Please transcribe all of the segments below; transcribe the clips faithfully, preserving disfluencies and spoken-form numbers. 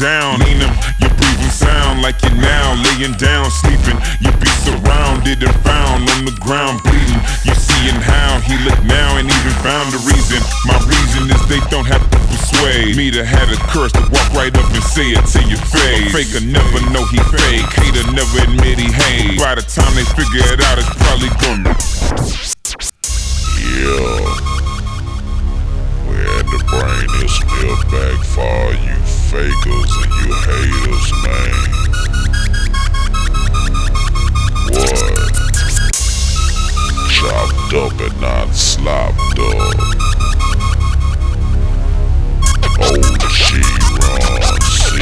down. Lean them, your breathing sound like you're now laying down, sleeping. You be surrounded and found on the ground bleeding. You seeing how he look now and even found a reason. My reason is they don't have to persuade me to have a curse to walk right up and say it to your face. A faker never know he fake, hater never admit he hate. By the time they figure it out, it's probably gonna. Yeah, where the brain is still back for all you fakers and you haters, man. What? Chopped up and not slopped up. Old G Ron C.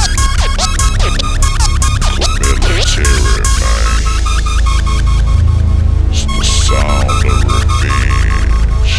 Military, man. It's the sound of revenge.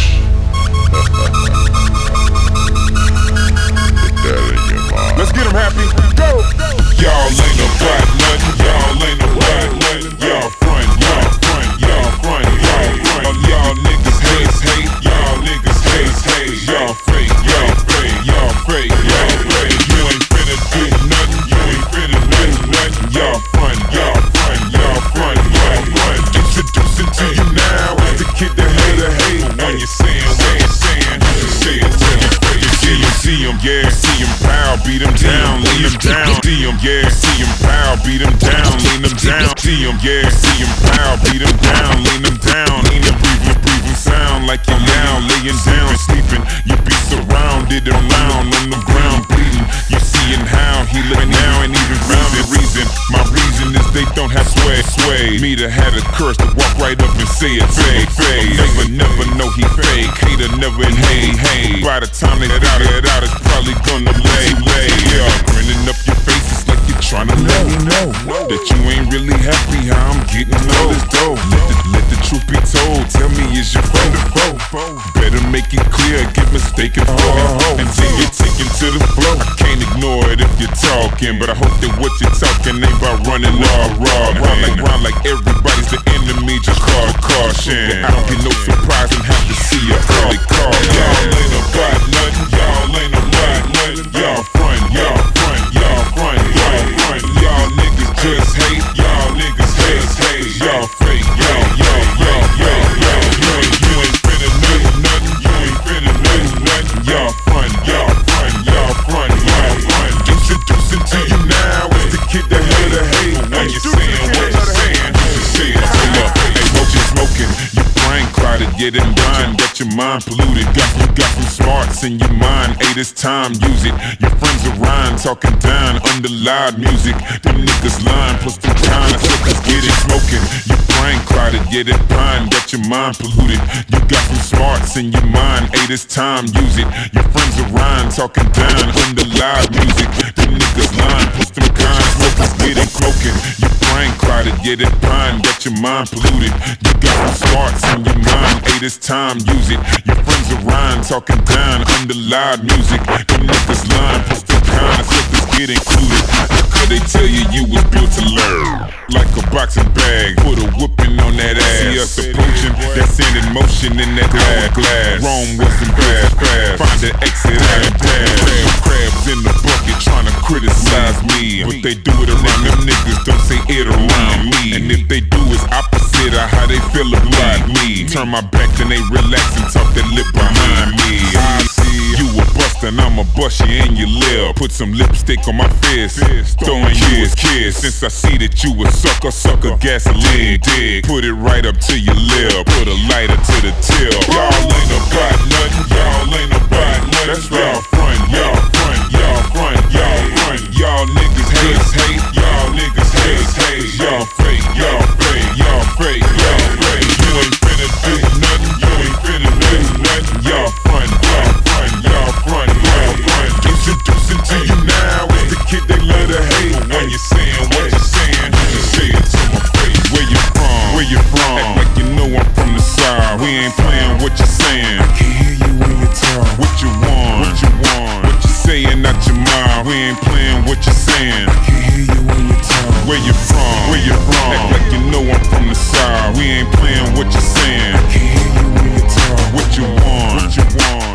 Put that in your mind. Let's get him happy. Go! Y'all ain't about nothing. Y'all ain't about nothing. Y'all front, y'all front, y'all front, y'all front. Y'all niggas hate, hate. Y'all niggas hate, hate. Y'all fake, y'all fake, y'all fake, y'all fake. You ain't finna do nothing. You ain't finna do nothing. Y'all front, y'all front, y'all front, y'all front. Introducing to you now as the kid that had a hate. When you're saying, saying, saying, you say it to your face. See him, see him, yeah. See him pow, beat him down, lean him down. See him, yeah. See him pow, beat him down, lean him down. See him, yeah. See him pow, beat him down, lean him down. Lean him, breathing, breathing sound like you're down, laying down, sleeping. You be surrounded around on the ground, bleeding. You seeing how he look now and even found the reason. My reason is they don't have sway, sway. Me to have a curse to walk right up and say it, fake, fake. Never, never know he fake. Hater never in hey, hey. By the time they get out, get out, it's probably gonna lay, lay. Yeah, grinning up your faces like you're trying to let me know that you ain't really happy how I'm getting all this dough. Let the, let the truth be told. Tell me, is your friend a foe? Better make it clear, get mistaken for oh, and then get taken to the flow. I can't ignore it if you're talking, but I hope that what you're talking ain't about running raw, raw. Round like, round like everybody's the enemy, just call caution. I don't get no surprise and have to see a early call. Y'all ain't about nothing, y'all ain't about nothing. Y'all front, y'all front, y'all front, y'all front. Y'all niggas just hate, y'all niggas hate, hate. Y'all fake, y'all, y'all, y'all, y'all, y'all. You ain't, you ain't finna know nothing, you ain't finna know nothing. Y'all front, y'all front, y'all front, y'all front. Introducing to you now is the kid that had a hate. When you're saying what you're saying, you should say it to love. Hey, what you smoking? Your brain clouded, get in blind, got your mind polluted. Got you got some smarts in your mind. Hey, this time, use it. Your friends are rhyme, talking down under loud music. Them niggas lying, plus them kind of suckers get it smoking. Your brain clouded, get it blind, got your mind polluted. You got some smarts in your mind. Hey, this time, use it. Your friends are rhyme, talking down under loud music. Them niggas lying, plus them kind of suckers get it smoking. Your brain clouded, get it blind, got your mind polluted. You got some smarts in your mind. Hey, this time, use it. Your friends are rhyme, talking down under loud music. Them niggas lying, plus them kind of suckers get included. Could they tell you you was built to learn? Like a boxing bag, put a whooping on that ass. See us approaching, that's in motion in that glass. glass. Rome wasn't bad, fast. Find an exit out and dash. Crab, crabs in the bucket trying to criticize me. But they do it around them niggas, don't say it around me. And if they do, it's opposite of how they feel about me. Turn my back, then they relax and talk that lip behind me. I see you a bust and I'ma bust you in your lip. Put some lipstick on my fist, throwing you a kiss. Since I see that you a sucker, sucker gasoline dig. Put it right up to your lip, put a lighter to the tip. Y'all ain't about nothing, y'all ain't about nothing. That's right. Y'all front, y'all front, y'all front, y'all front. Y'all niggas hate, hate, y'all niggas hate, hate. Y'all fake, y'all fake, y'all fake, y'all fake. You ain't finna do nothing, you ain't finna do nothing. Y'all front, y'all front, y'all front, y'all front. Introducing to you now is the kid they love to hate. When you're saying what you're saying, you should say it to my face. Where you from? Where you from? Act like you know I'm from the side. We ain't playing what you're saying. I can hear you when you talk. What you want? What you want? What you saying out your mouth? We ain't playing what you're saying. I can hear you when you talk. Where you from? Where you from? Act like you know I'm from the side. We ain't playing what you're saying. I can hear you when you talk. What you want? What you want? What you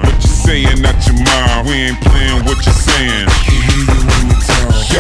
saying out your mind. We ain't playing what you're saying. Can hear you when you talk.